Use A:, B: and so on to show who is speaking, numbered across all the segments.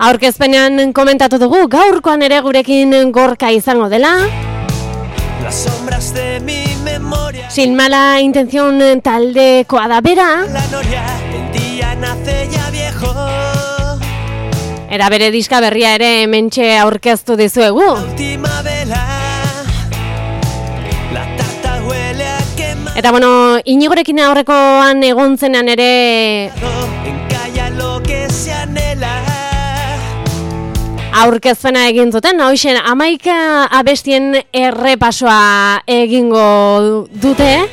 A: Aurkezpenean komentatu dugu, gaurkoan ere gurekin Gorka izango dela.
B: Las sombras de mi memoria.
A: Sin mala intención taldekoa da bera.
B: La noria, el día nace ya viejo.
A: Era bere diska berria ere hementxe aurkeztu dizuegu.
B: Última vela. La tarta huele a quema.
A: Eta bueno, Inigorekin aurrekoan egon zenean ere
B: Encalla lo que se anhela.
A: aurkezpena egin zuten, hoxen 11 abestien errepasoa egingo dute.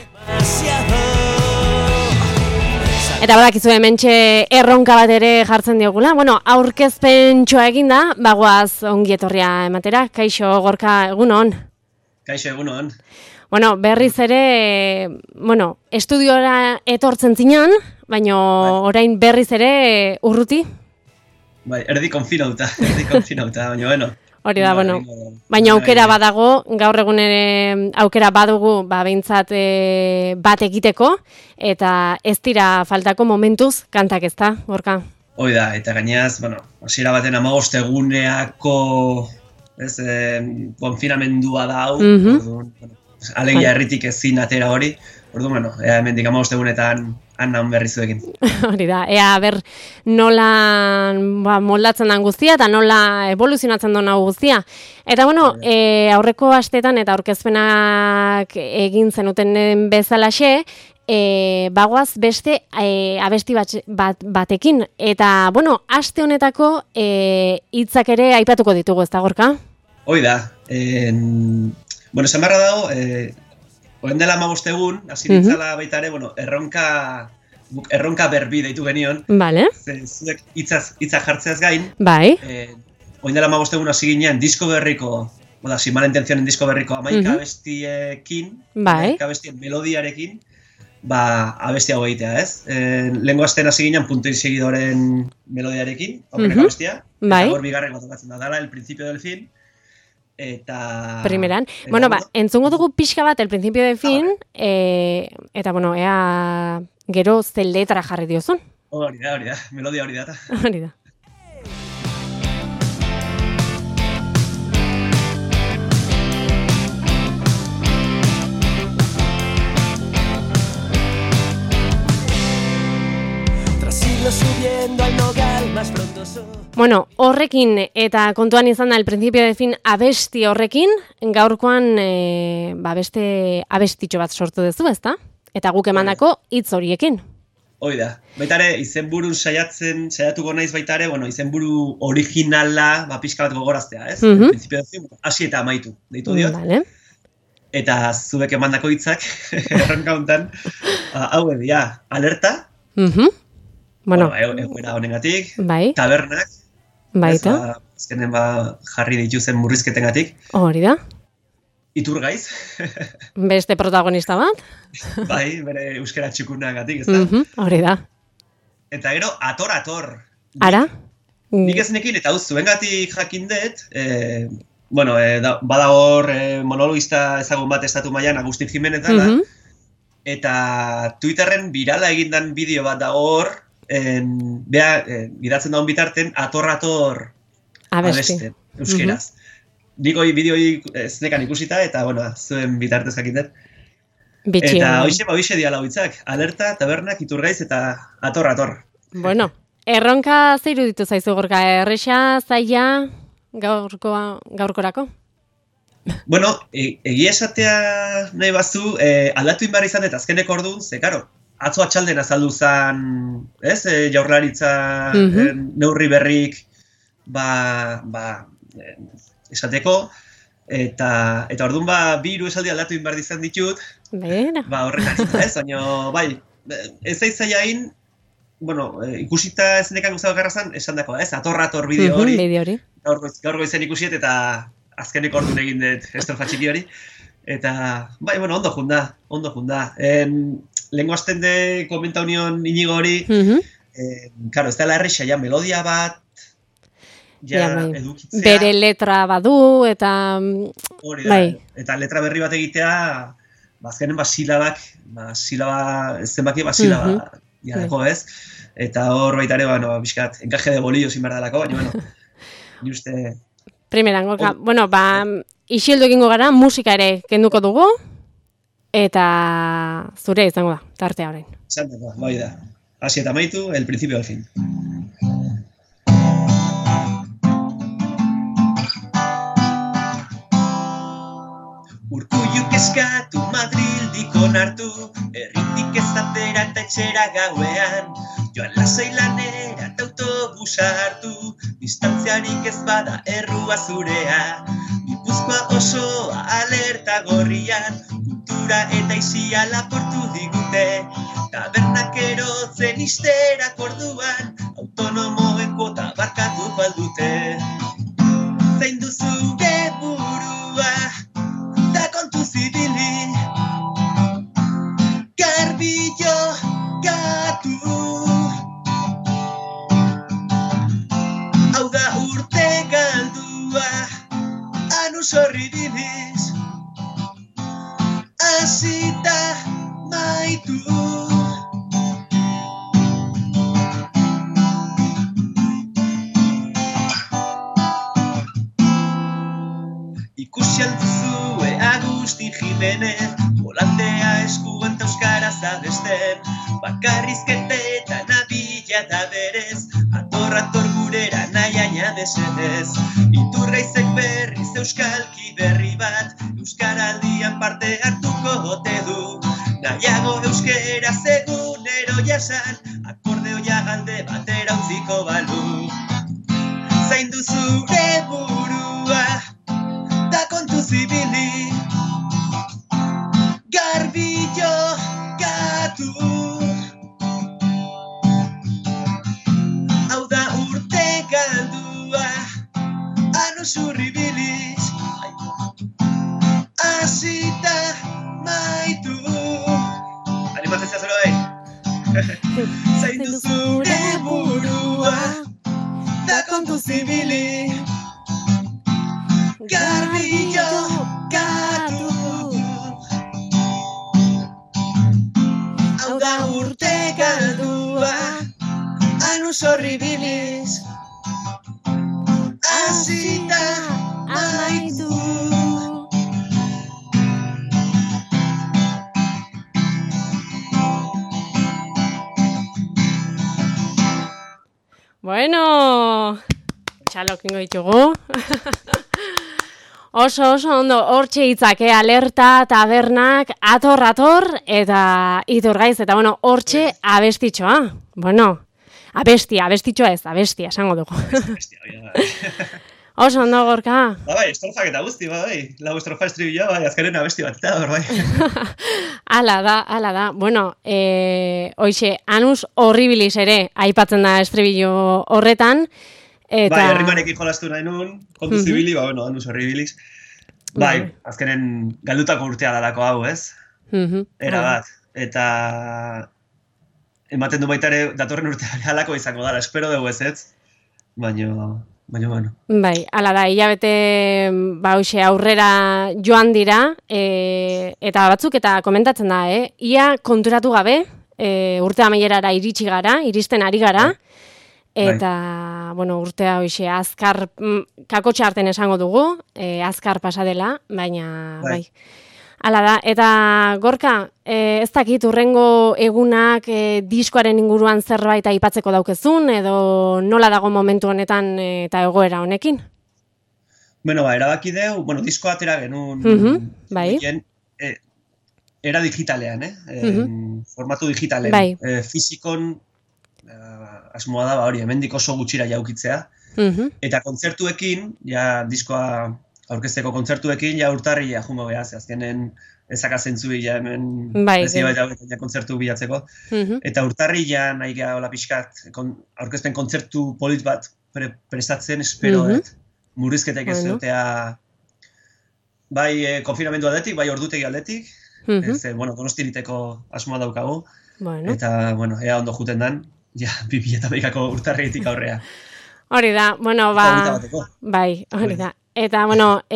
A: Eta badakizu hementxe erronka bat ere jartzen diogula. Bueno, aurkezpentxoa eginda, bagoaz ongi etorria ematera. Kaixo, Gorka, egunon.
C: Kaixo, egunon.
A: Bueno, berriz ere, estudiora etortzen zinan, baina orain berriz ere urruti.
C: Bai, erdi konfinauta, baina bueno.
A: Hori da, bueno, baina aukera badago, gaur egun ere aukera badugu, behintzat bat egiteko, eta ez dira faltako momentuz kantak ezta, Gorka?
C: Hoi da, eta gainaz, hasiera baten 15 eguneako konfinamendua da hau, alegia herritik ezin atera hori, orduan, hemendik 15 egunetan han berri zuekin.
A: Hori da, ea nola moldatzen den guztia eta nola evoluzionatzen den hau guztia. Eta bueno, aurreko astetan eta aurkezpenak egin zenuten bezalaxe, bagoaz beste abesti batekin. Eta bueno, aste honetako hitzak ere aipatuko ditugu, ez da, Gorka?
C: Hoi da, esan barra dago, Oen dela 15 egun, hasi ditzala baita ere, erronka berbi deitu genion.
A: Vale.
C: Zuek hitzak jartzeaz gain.
A: Bai.
C: Oen dela 15 egun hasi ginen disko berriko, sin mala intencionen disko berriko 11 abestiekin, 11 abestien melodiarekin, abesti hau egitea, ez? Lehengo astean hasi ginen punto y seguidoren melodiarekin, aurreneko abestia.
A: Bai.
C: Eta hor bigarrengo tokatzen da, dala el principio del fin. Eta...
A: Primeran. Entzungo dugu pixka bat el principio del fin, eta ea gero ze letra jarri diozun.
C: Hori da, melodia hori da.
A: Hori da.
B: Subiendo al nogal más frondoso.
A: Bueno, horrekin eta kontuan izan da el principio de fin abesti horrekin, gaurkoan beste abestitxo bat sortu duzu, ezta? Eta guk emandako hitz horiekin.
C: Hoi da. Baita ere, izenburun saiatuko naiz baita ere, izenburu originala, pixka bat gogoraztea, ez? El principio de fin, hasi eta amaitu, deitu diot.
A: Vale.
C: Eta zuek emandako hitzak, erronka hontan, hau edia, alerta, egoera honengatik, tabernak, azkenen jarri dituzen murrizketengatik.
A: Hori da.
C: Iturgaiz.
A: Beste protagonista bat.
C: Bai, bere euskara txukunagatik, ez da?
A: Hori da.
C: Eta gero, ator.
A: Ara?
C: Nik ez nekin, eta zuengatik jakin dut, bada hor monologista ezagun bat estatu mailan Agustin Jimenez dela, eta Twitterren virala egindan bideo bat da hor, gidatzen daun bitarten, ator abesten, euskeraz. Dikoi bideoi znekan ikusita, eta, zuen bitartez jakindet. Eta hoxe diala hoitzak, alerta, tabernak, iturgaiz, eta ator.
A: Bueno, erronka zeiru ditu zaizu, Gorka, erresa, zaila, gaurkorako?
C: Bueno, egia esatea nahi bazu, aldatu inbar izan eta azkeneko orduan, karo, atzo atxalden azaldu zen, ez, jaurlaritza neurri berrik, esateko, eta orduan, bi hiru esaldi aldatu inbar izan ditut, horretan, ez, baina, ez zaitzaiain, ikusita ez nekan guztago garrazan, esan dako, ez, ator bideo hori, gaur goizen ikusiet, eta azkeneko orduan egin dut estrofa txiki hori, eta, ondo junda. Lehenko azten de komenta union Inigo hori, ez dela erresa, melodia bat, edukitzea.
A: Bere letra badu, eta...
C: Hori da, eta letra berri bat egitea, azkenen silabak, silaba, ez zenbaki, silaba, jareko ez. eta hor baita ere, bizkat, enkaje de bolillo zin berdalako, baina, ni uste...
A: Primeran, Gorka, isildu egingo gara, musika ere kenduko dugu, eta zure izango da, tartea orain.
C: Zanteko, bai da. Hasi eta amaitu, el principio al fin. Urkulluk eskatu Madrildik onartu, herritik ez atera eta etxera gauean, joan lasai lanera eta autobusa hartu, distantziarik ez bada errua zurea, Gipuzkoa osoa alerta gorrian, kultura eta isia laportu digute, tabernak erotzen isterak orduan, autonomoen kuota barkatuko aldute. Zein duzure burua, da kontu zibili, garbillo gatu. Hau da urte galdua, anus horribiliz, hasita maitu. Ikusi alduzue Agustin Jimenez, volantea eskuen ta euskaraz abesten, bakarrizketetan abila da berez, ator gurera nahiaina desedez. Iturgaizek berriz euskalki berri bat, euskaraldian parte hartuko ote du, nahiago euskeraz egunero jasan, akordeoia galde batera utziko balu. Zain duzure burua, da kontu zibili, garbillo gatu. Hau da urte galdua, anus horribiliz, hasita maitu. Animatzen zazero bai? Zain duzure burua, da kontu zibili, garbillo gatu. Hau da urte galdua, anus horribiliz, hasita amaitu.
A: Bueno, txalokingo ditugu. Oso ondo, hortxe hitzak, alerta, tabernak, ator, eta Iturgaiz, eta hortxe abestitxoa. Abestitxoa ez, abestia, esango dugu. Oso ondo, Gorka.
C: Bai, estrofak eta guzti, bai. Lau estrofa estribila, bai, azkaren abesti bat, eta bai.
A: Hala da. Hoxe, anus horribilis ere, aipatzen da estribillo horretan. Eta...
C: Bai, herrimanekin jolastu nahi nun, kontu zibili, anus horribilis. Bai, azkenen galdutako urtea dalako hau, ez? Era bat. Eta ematen du baita ere datorren urtea halako izango dara, espero dugu ez? Baina, bueno.
A: Bai, hala da, hilabete hoxe aurrera joan dira, eta batzuk eta komentatzen da, ia konturatu gabe, urte amaierara iristen ari gara, eta, urtea hoxe azkar, kakotxe arten esango dugu, azkar pasadela, baina, bai. Hala da, eta Gorka, ez dakit urrengo egunak diskoaren inguruan zerbait aipatzeko daukezun, edo nola dago momentu honetan eta egoera honekin?
C: Erabaki deu, diskoa atera genuen,
A: bai.
C: Era digitalean, formatu digitalean.
A: Bai.
C: Fizikon, asmoa da, hemendik oso gutxira jaukitzea, eta kontzertuekin, diskoa aurkezteko kontzertuekin, urtarria jungo beha, azkenen ezaka zentzuik hemen baita kontzertu bilatzeko. Eta urtarria nahi geha hola pixkat, aurkezpen kontzertu polit bat prestatzen, espero, murrizketek ez dutea, bai konfinamendu aldetik, bai ordutegi aldetik, donostiriteko asmoa daukagu, eta, ea ondo juten dan, 2008ko urtarritik aurrea.
A: Hori da, bai, hori da. Eta,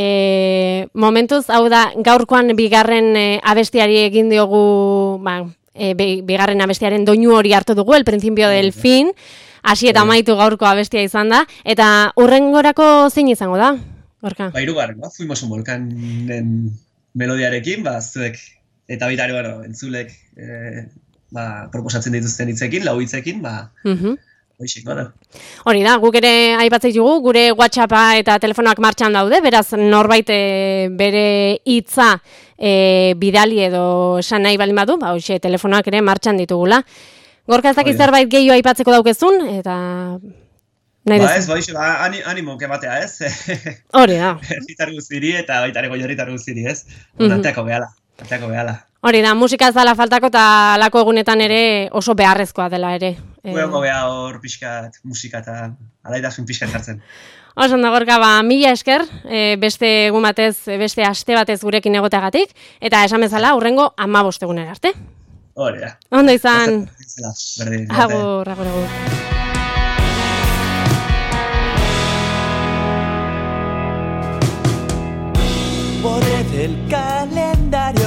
A: momentuz, hau da, gaurkoan bigarren abestiari egin diogu bigarren abestiaren doinu hori hartu dugu, el principio del fin, hasi eta amaitu gaurko abestia izan da, eta hurrengorako zein izango da, Gorka?
C: Hirugarren, Fuimos un volcanen melodiarekin, zuek, eta baita ere, entzulek proposatzen dituzten hitzekin, lau hitzekin,
A: Hori da, guk ere aipatzen dugu, gure WhatsAppa eta telefonoak martxan daude, beraz norbait bere hitza bidali edo esan nahi balin badu, hoxe telefonoak ere martxan ditugula. Gorka ez dakit zerbait gehiago aipatzeko daukezun, eta...
C: animo kematea ez.
A: Hori da.
C: Herritar guztiri eta baita ere goierritar guztiri ez. Arteako behala.
A: Hori da, musika ez dala faltako eta lako egunetan ere oso beharrezkoa dela ere.
C: Gueango beha hor pixkat musika eta alaitasun pixkat jartzen.
A: Oso ondo, Gorka, mila esker, beste egun batez, beste aste batez gurekin egoteagatik, eta esan bezala, hurrengo 15 egunera arte.
C: Hori da.
A: Ondo izan.
C: Agur.
B: Borré del calendario